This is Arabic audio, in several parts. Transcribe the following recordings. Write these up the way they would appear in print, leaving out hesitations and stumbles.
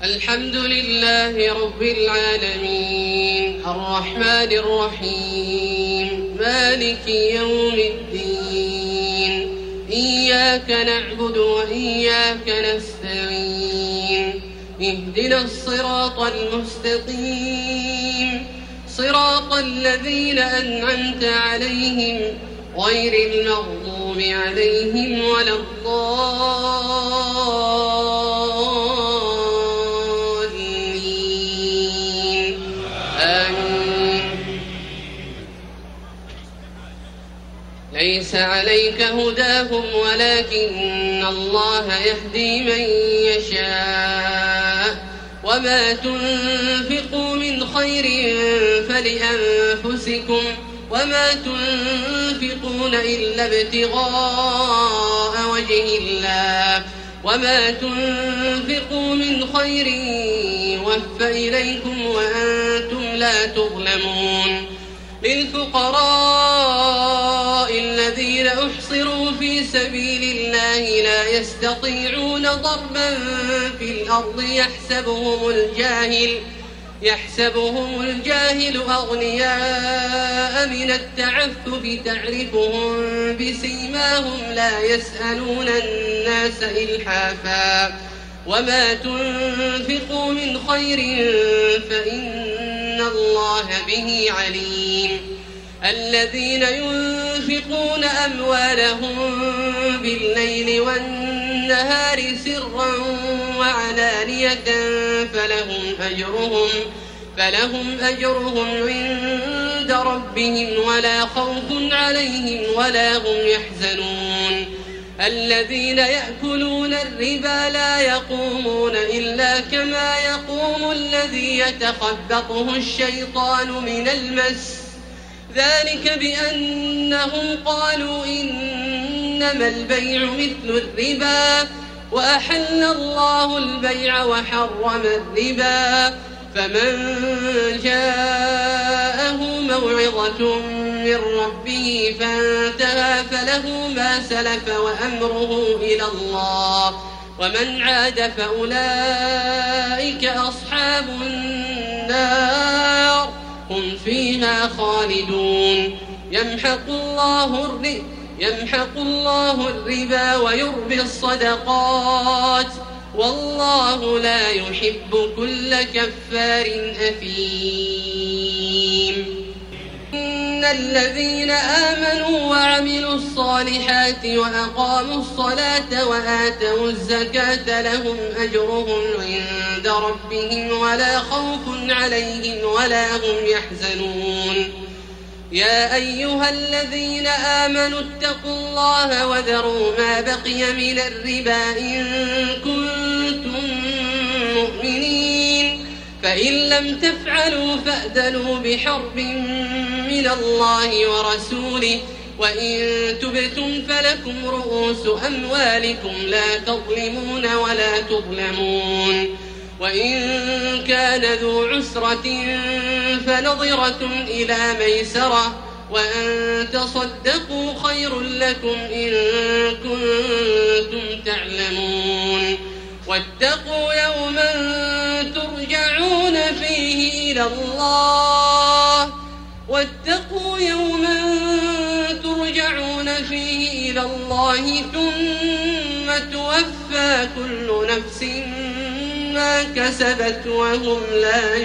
الحمد لله رب العالمين الرحمن الرحيم مالك يوم الدين إياك نعبد وإياك نستعين اهدنا الصراط المستقيم صراط الذين أنعمت عليهم غير المغضوب عليهم ولا الضالين آمين. ليس عليك هداهم ولكن الله يهدي من يشاء وما تنفقوا من خير فلأنفسكم وما تنفقون إلا ابتغاء وجه الله وما تنفقوا من خير يوفى إليكم وأنتم لا تظلمون. للفقراء الذين أحصروا في سبيل الله لا يستطيعون ضربا في الأرض يحسبهم الجاهل أغنياء من التعفف تعرفهم بسيماهم لا يسألون الناس إلحافا وما تنفقوا من خير فإن الله به عليم. الذين ينفقون أموالهم بالليل والنهار سرا وعلانية فلهم أجرهم عند ربهم ولا خوف عليهم ولا هم يحزنون. الذين يأكلون الربا لا يقومون إلا كما يقوم الذي يتخبطه الشيطان من المس ذلك بأنهم قالوا إنما البيع مثل الربا وأحل الله البيع وحرم الربا. فمن جاءه موعظة من ربه فانتهى فله ما سلف وأمره إلى الله ومن عاد فأولئك أصحاب النار هم فيها خالدون. يمحق الله الربا ويربي الصدقات والله لا يحب كل كفار أثيم. إن الذين آمنوا وعملوا الصالحات وأقاموا الصلاة وآتوا الزكاة لهم أجرهم عند ربهم ولا خوف عليهم ولا هم يحزنون. يا أيها الذين آمنوا اتقوا الله وذروا ما بقي من الربا إن كنتم مؤمنين فإن لم تفعلوا فأذنوا بحرب من الله ورسوله وإن تبتم فلكم رؤوس أموالكم لا تظلمون ولا تظلمون. وإن كان ذو عسرة فنظرة إلى ميسرة وأن تصدقوا خير لكم إن كنتم تعلمون. واتقوا يوما ترجعون فيه إلى الله ثم توفى كل نفس ما كسبت وهم لا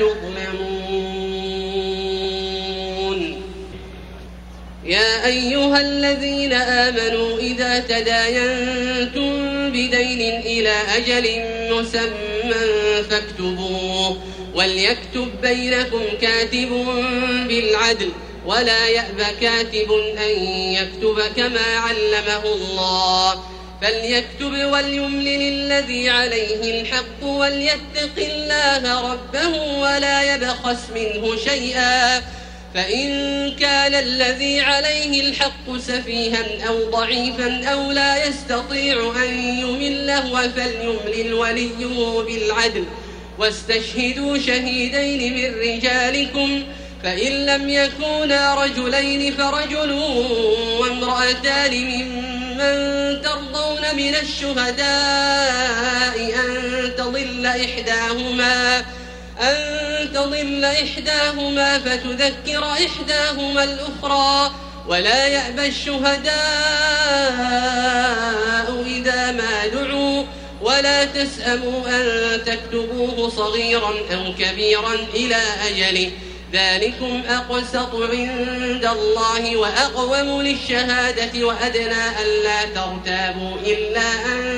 يظلمون. يا أيها الذين آمنوا إذا تداينتم بدين إلى أجل مسمى فاكتبوه وليكتب بينكم كاتب بالعدل ولا يأب كاتب أن يكتب كما علمه الله فليكتب وليملل الذي عليه الحق وليتق الله ربه ولا يبخس منه شيئا فإن كان الذي عليه الحق سفيها أو ضعيفا أو لا يستطيع أن يمل فليملل وليه بالعدل واستشهدوا شهيدين من رجالكم فإن لم يكونا رجلين فرجل وامرأتان ممن ترضون من الشهداء أن تضل تضل إحداهما فتذكر إحداهما الأخرى ولا يأبى الشهداء إذا ما دعوا ولا تسأموا أن تكتبوه صغيرا أو كبيرا إلى أجله ذلكم أقسط عند الله وأقوم للشهادة وأدنى ألا ترتابوا إلا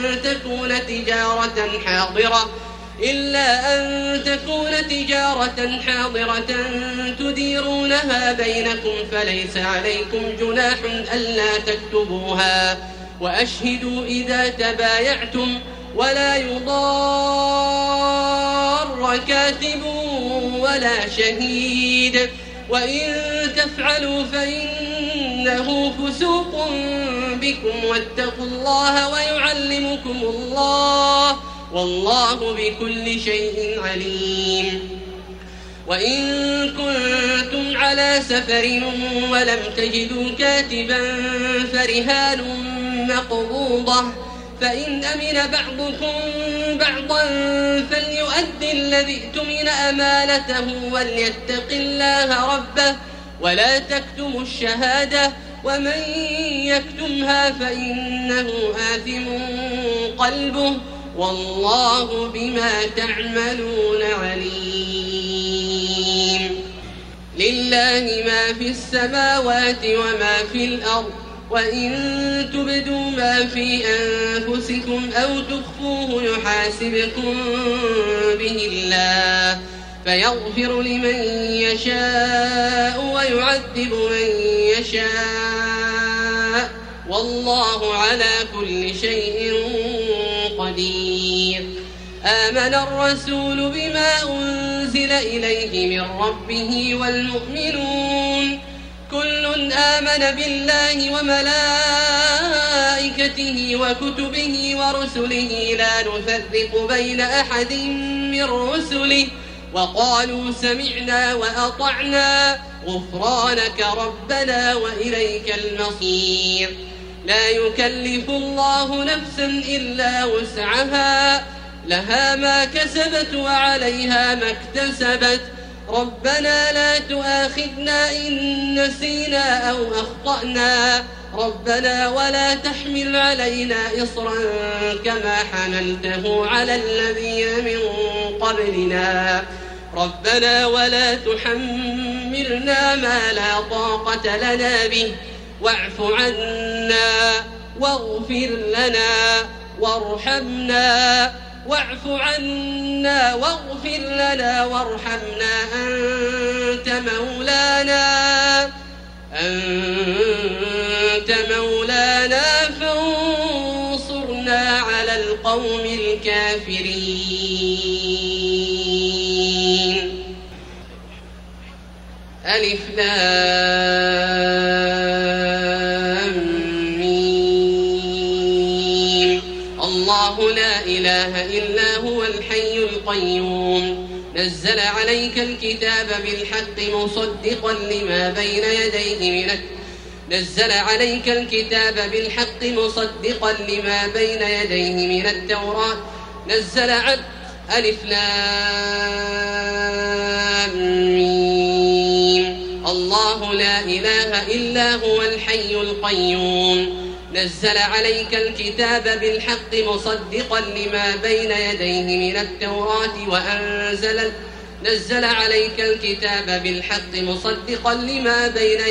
أن تكون تجارة حاضرة تديرونها بينكم فليس عليكم جناح ألا تكتبوها وأشهدوا إذا تبايعتم ولا يضار كاتب ولا شهيد وإن تفعلوا فإنه فسوق بكم واتقوا الله ويعلمكم الله والله بكل شيء عليم وإن كنتم على سفر ولم تجدوا كاتبا فرهان مقبوضة فإن أمن بعضكم بعضا فليؤدي الذي اؤتمن أمانته وليتق الله ربه ولا تكتموا الشهادة ومن يكتمها فإنه آثم قلبه والله بما تعملون عليم لله ما في السماوات وما في الأرض وإن تبدوا ما في أنفسكم أو تخفوه يحاسبكم به الله فيغفر لمن يشاء ويعذب من يشاء والله على كل شيء قدير آمن الرسول بما أنزل إليه من ربه والمؤمنون كل آمن بالله وملائكته وكتبه ورسله لا نفرق بين أحد من رسله وقالوا سمعنا وأطعنا غفرانك ربنا وإليك المصير لا يكلف الله نفسا إلا وسعها لها ما كسبت وعليها ما اكتسبت ربنا لا تؤاخذنا إن نسينا أو أخطأنا ربنا ولا تحمل علينا إصرا كما حملته على الذين من قبلنا ربنا ولا تحملنا ما لا طاقة لنا به واعف عنا واغفر لنا وارحمنا واعف عنا واغفر لنا وارحمنا أنت مولانا فانصرنا على القوم الكافرين ألف لام ميم الله لا إله إلا هو الحي القيوم نزل عليك الكتاب بالحق مصدقا لما بين يديه من التوراة ألف لام ميم الله لا إله إلا هو الحي القيوم نزل عليك الكتاب بالحق مصدقا لما بين يديه من التوراة نزل عليك الكتاب بالحق مصدقا لما بين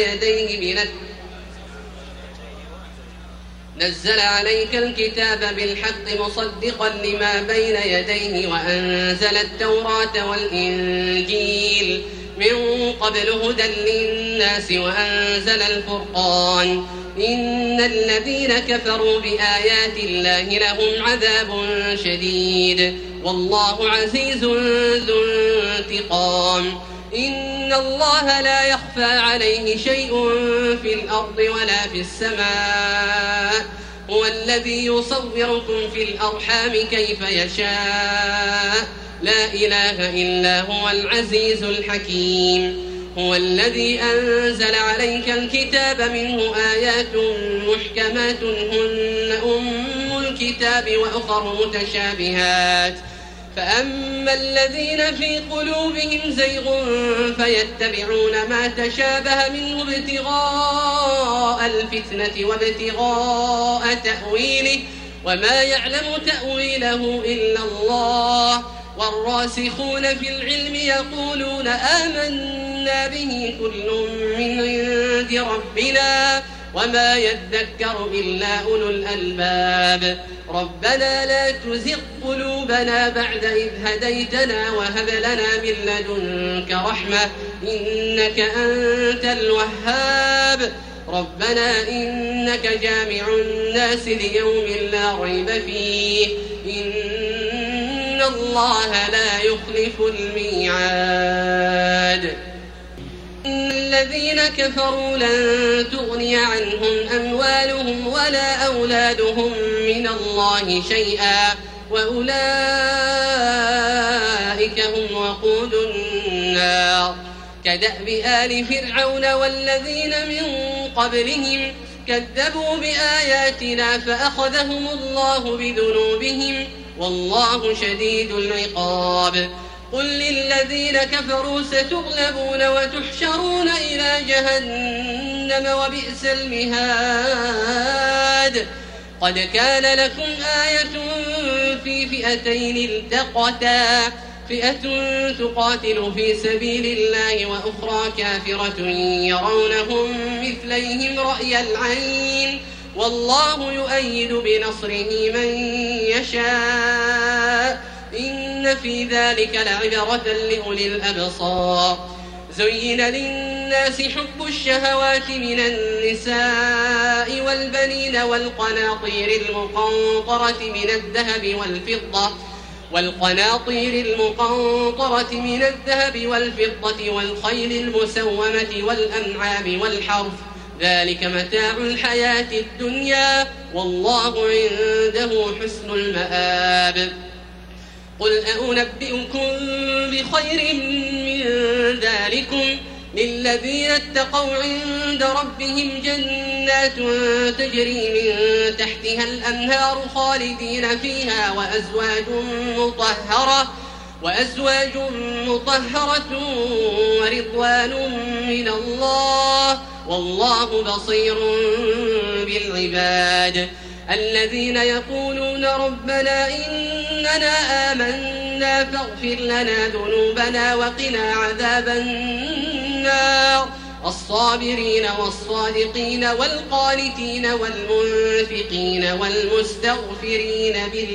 يديه وأنزل التوراة والإنجيل من قبل هدى للناس وأنزل الفرقان إن الذين كفروا بآيات الله لهم عذاب شديد والله عزيز ذو انتقام إن الله لا يخفى عليه شيء في الأرض ولا في السماء هو الذي يصوركم في الأرحام كيف يشاء لا إله إلا هو العزيز الحكيم هو الذي أنزل عليك الكتاب منه آيات محكمات هن أم الكتاب وأخر متشابهات فأما الذين في قلوبهم زيغ فيتبعون ما تشابه منه ابتغاء الفتنة وابتغاء تأويله وما يعلم تأويله إلا الله والراسخون في العلم يقولون آمنا به كل من عند ربنا وما يذكر إلا أولو الألباب ربنا لا تزغ قلوبنا بعد إذ هديتنا وهب لنا من لدنك رحمة إنك أنت الوهاب ربنا إنك جامع الناس ليوم لا ريب فيه إن الله لا يخلف الميعاد الذين كفروا لن تغني عنهم أموالهم ولا أولادهم من الله شيئا وأولئك هم وقود النار كدأب آل فرعون والذين من قبلهم كذبوا بآياتنا فأخذهم الله بذنوبهم والله شديد العقاب قل للذين كفروا ستغلبون وتحشرون إلى جهنم وبئس المهاد قد كان لكم آية في فئتين التقتا فئة تقاتل في سبيل الله وأخرى كافرة يرونهم مثليهم رأي العين والله يؤيد بنصره من يشاء إن في ذلك لعبرة لأولي الأبصار زين للناس حب الشهوات من النساء والبنين والقناطير المقنطرة من الذهب والفضة والخيل المسومة والأنعام والحرث ذلك متاع الحياة الدنيا والله عنده حسن المآب قل أنبئكم بخير من ذلكم للذين اتقوا عند ربهم جنات تجري من تحتها الأنهار خالدين فيها وأزواج مطهرة ورضوان من الله والله بصير بالعباد الذين يقولون ربنا إننا آمنا فاغفر لنا ذنوبنا وقنا عذاب النار الصابرين والصادقين والقانتين والمنفقين والمستغفرين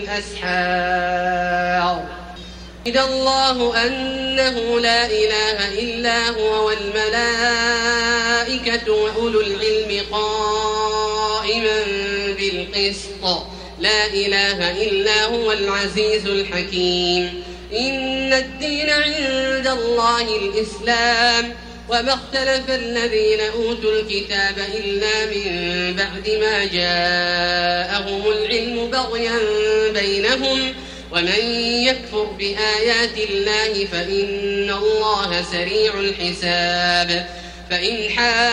بالأسحار شهد الله أنه لا إله إلا هو والملائكة وأولو العلم قائما بالقسط لا إله إلا هو العزيز الحكيم إن الدين عند الله الإسلام وما اختلف الذين أوتوا الكتاب إلا من بعد ما جاءهم العلم بغيا بينهم ومن يكفر بآيات الله فإن الله سريع الحساب فإن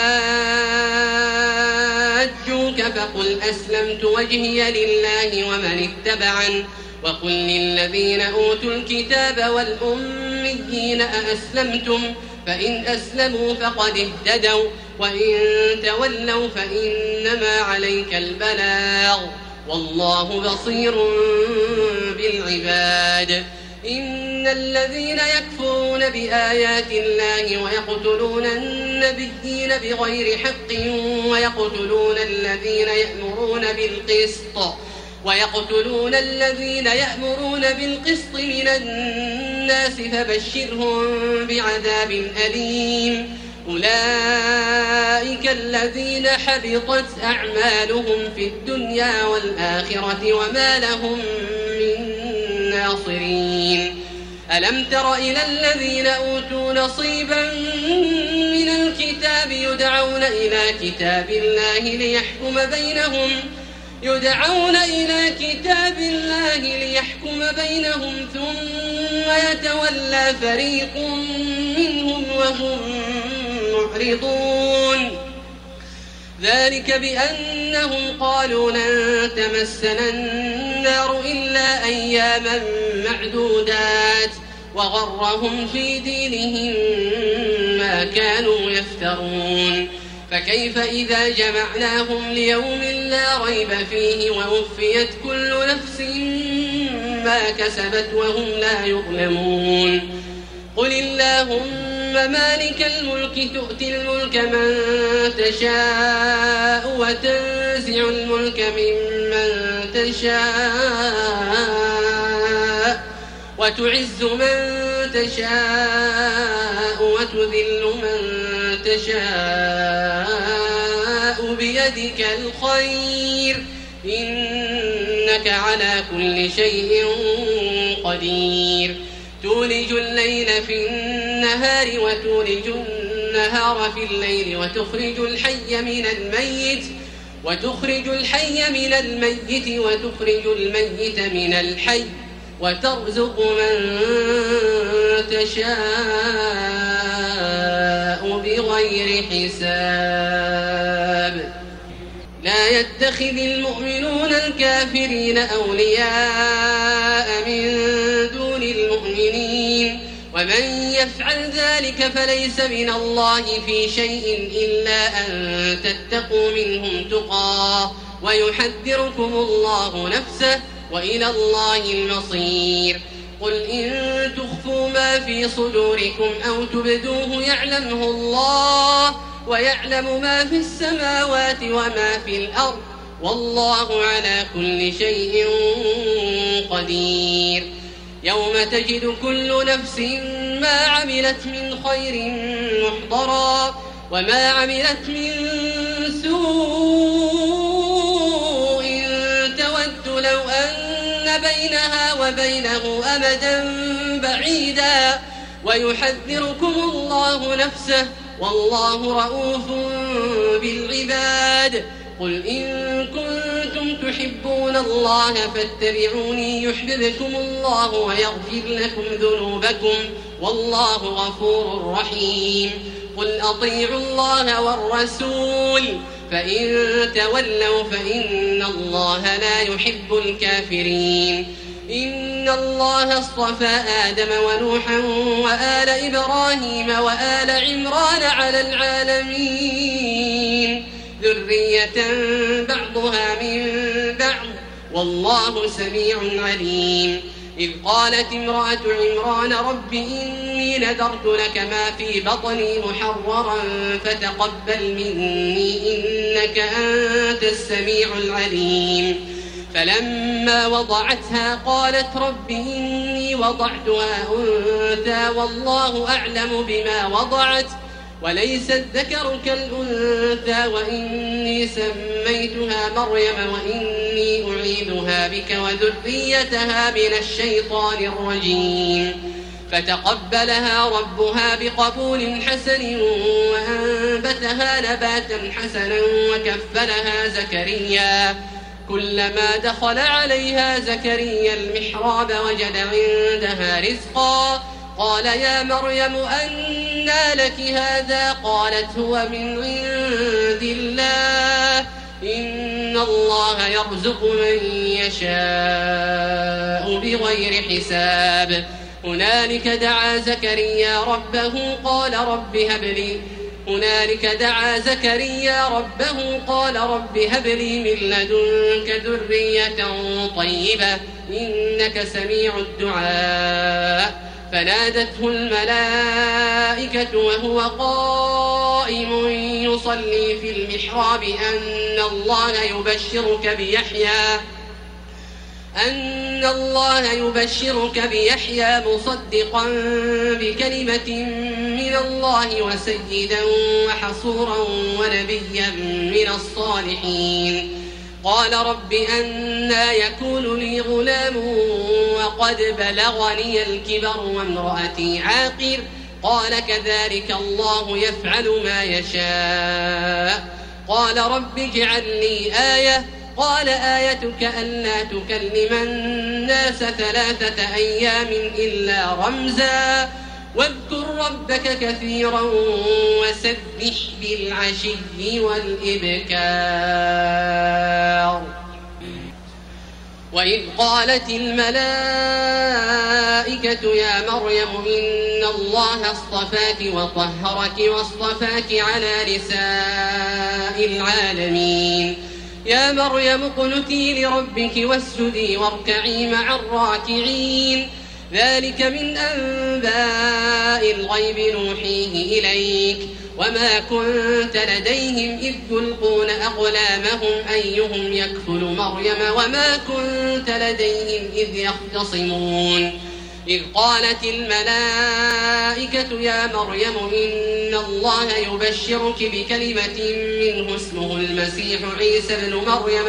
حاجوك فقل أسلمت وجهي لله ومن اتبعن وقل للذين أوتوا الكتاب والأميين أأسلمتم فإن أسلموا فقد اهتدوا وإن تولوا فإنما عليك البلاغ والله بصير بالعباد إن الذين يكفرون بآيات الله ويقتلون النبيين بغير حق ويقتلون الذين يأمرون بالقسط من الناس فبشرهم بعذاب أليم أولئك الذين حبطت أعمالهم في الدنيا والآخرة وما لهم من ناصرين ألم تر إلى الذين أوتوا نصيبا من الكتاب يدعون إلى كتاب الله ليحكم بينهم ثم يتولى فريق منهم وهم معرضون ذلك بأنهم قالوا لن تمسنا النار إلا أياما معدودات وغرهم في دينهم ما كانوا يفترون فكيف إذا جمعناهم ليوم لا ريب فيه ووفيت كل نفس ما كسبت وهم لا يظلمون قل اللهم مالك الملك تؤتي الملك من تشاء وتنزع الملك ممن تشاء وتعز من تشاء وتذل من تشاء بيدك الخير إنك على كل شيء قدير تولج الليل في النهار وتولج النهار في الليل وتخرج الحي من الميت وتخرج الميت من الحي وترزق من تشاء بغير حساب لا يتخذ المؤمنون الكافرين أولياء من دون المؤمنين ومن يفعل ذلك فليس من الله في شيء إلا أن تتقوا منهم تقى ويحذركم الله نفسه وإلى الله المصير قل إن تخفوا ما في صدوركم أو تبدوه يعلمه الله ويعلم ما في السماوات وما في الأرض والله على كل شيء قدير يوم تجد كل نفس ما عملت من خير محضرا وما عملت من سوء تود لو أن بينها وبينه أمدا بعيدا ويحذركم الله نفسه والله رؤوف بالعباد قل إن كنتم تحبون الله فاتبعوني يحببكم الله ويغفر لكم ذنوبكم والله غفور رحيم قل أطيعوا الله والرسول فإن تولوا فإن الله لا يحب الكافرين إن الله اصطفى آدم ونوحا وآل إبراهيم وآل عمران على العالمين ذرية بعضها من بعض والله سميع عليم إذ قالت امرأة عمران رب إني نذرت لك ما في بطني محررا فتقبل مني إنك أنت السميع العليم فلما وضعتها قالت رب إني وضعتها أنثى والله أعلم بما وضعت وليس الذكر كالأنثى وإني سميتها مريم وإني أعيذها بك وذريتها من الشيطان الرجيم فتقبلها ربها بقبول حسن وأنبتها نباتا حسنا وكفلها زكريا كلما دخل عليها زكريا المحراب وجد عندها رزقا قال يا مريم أنى لك هذا قالت هو من عند الله إن الله يرزق من يشاء بغير حساب هنالك دعا زكريا ربه قال رب هب لي من لدنك ذرية طيبة إنك سميع الدعاء فنادته الملائكة وهو قائم يصلي في المحراب أن الله يبشرك بيحيى مصدقا بكلمة من الله وسيدا وحصورا ونبيا من الصالحين قال رب أنى يكون لي غلام وقد بلغني الكبر وامرأتي عاقر قال كذلك الله يفعل ما يشاء قال رب اجعل لي آية قال آيتك ألا تكلم الناس 3 أيام إلا رمزا واذكر ربك كثيرا وسبح بالعشي والإبكار وإذ قالت الملائكة يا مريم إن الله اصطفاك وطهرك واصطفاك على نساء العالمين يا مريم اقنتي لربك واسجدي واركعي مع الراكعين ذلك من أنباء الغيب نوحيه إليك وما كنت لديهم إذ يلقون أقلامهم أيهم يكفل مريم وما كنت لديهم إذ يختصمون إذ قالت الملائكة يا مريم إن الله يبشرك بكلمة منه اسمه المسيح عيسى ابن مريم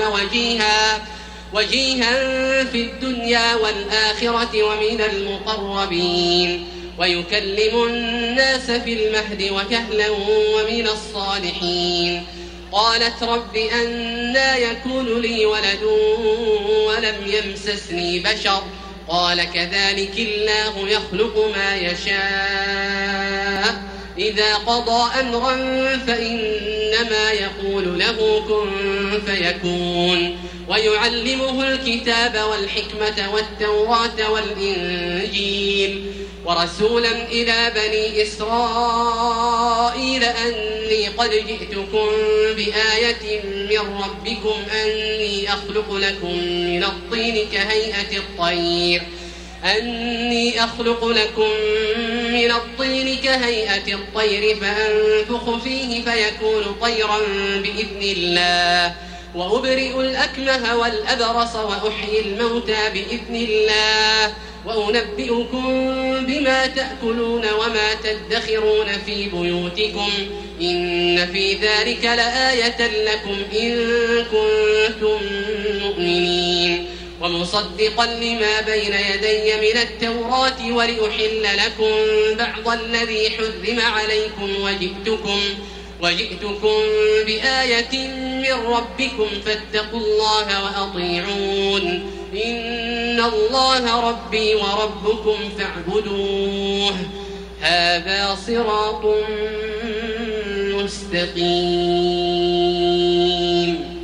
وجيها في الدنيا والآخرة ومن المقربين ويكلم الناس في المهد وكهلا ومن الصالحين قالت رب أنى يكون لي ولد ولم يمسسني بشر قال كذلك الله يخلق ما يشاء إذا قضى أمرا فإنما يقول له كن فيكون ويعلمه الكتاب والحكمة والتوراة والإنجيل ورسولا إلى بني إسرائيل أني قد جئتكم بآية من ربكم أني أخلق لكم من الطين كهيئة الطير فأنفخ فيه فيكون طيرا بإذن الله وأبرئ الأكمه والأبرص وأحيي الموتى بإذن الله وأنبئكم بما تأكلون وما تدخرون في بيوتكم إن في ذلك لآية لكم إن كنتم مؤمنين ومصدقا لما بين يدي من التوراة ولأحل لكم بعض الذي حرم عليكم وجئتكم بآية من ربكم فاتقوا الله وأطيعون إن الله ربي وربكم فاعبدوه هذا صراط مستقيم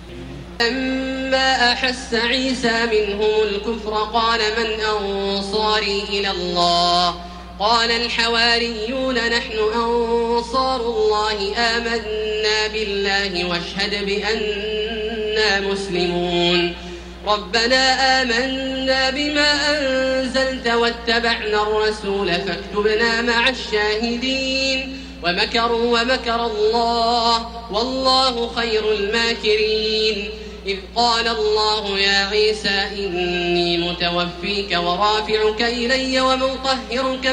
لما أحس عيسى منهم الكفر قال من أنصاري إلى الله قال الحواريون نحن أنصار الله آمنا بالله واشهد بأننا مسلمون ربنا آمنا بما أنزلت واتبعنا الرسول فاكتبنا مع الشاهدين ومكروا ومكر الله والله خير الماكرين إذ قال الله يا عيسى إني متوفيك ورافعك إلي ومطهرك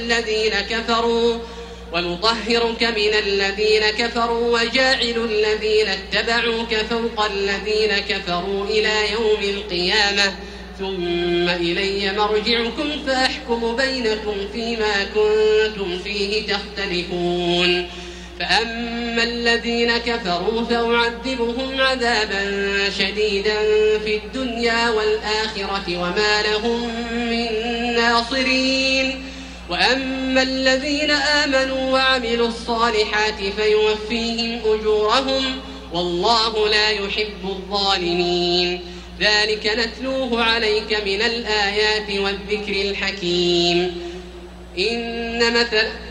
من الذين كفروا وجاعل الذين اتبعوك فوق الذين كفروا إلى يوم القيامة ثم إلي مرجعكم فأحكم بينكم فيما كنتم فيه تختلفون فأما الذين كفروا فأعذبهم عذابا شديدا في الدنيا والآخرة وما لهم من ناصرين وأما الذين آمنوا وعملوا الصالحات فيوفيهم أجورهم والله لا يحب الظالمين ذلك نتلوه عليك من الآيات والذكر الحكيم إن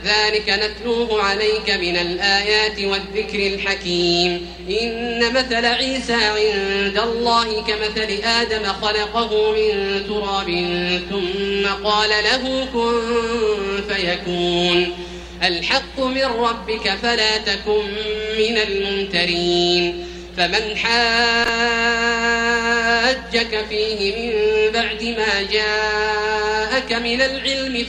مثل عيسى عند الله كمثل آدم خلقه من تراب ثم قال له كن فيكون الحق من ربك فلا تكن من الممترين فمن حاجك فيه من بعد ما جاءك من العلم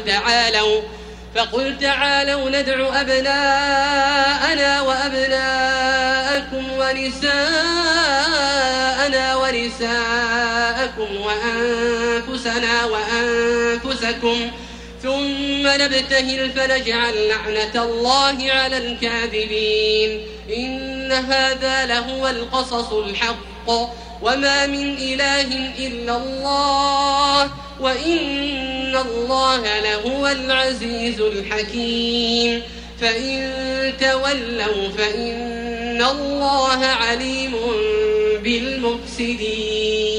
فقل تعالوا ندع أبناءنا وأبناءكم ونساءنا ونساءكم وأنفسنا وأنفسكم ثم نبتهل فنجعل لعنة الله على الكاذبين إن هذا لهو القصص الحق وما من إله إلا الله وإن الله لهو العزيز الحكيم فإن تولوا فإن الله عليم بالمفسدين